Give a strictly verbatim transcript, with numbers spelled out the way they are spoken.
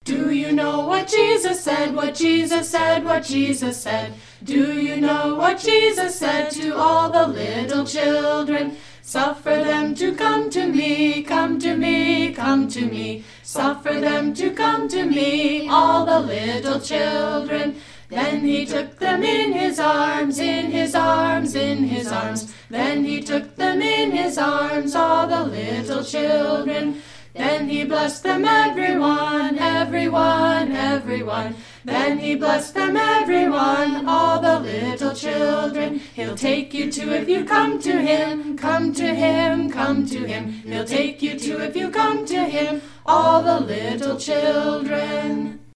Do you know what Jesus said, what Jesus said, what Jesus said? Do you know what Jesus said to all the little children? Suffer them to come to me, come to me, come to me. Suffer them to come to me, all the little children. Then he took them in his arms, in his arms, in his arms. Then he took them in his arms, all the little children. Then he blessed them everyone, everyone, everyone. Then he blessed them everyone, all the little children. He'll take you to if you come to him, come to him, come to him. He'll take you to if you come to him, all the little children.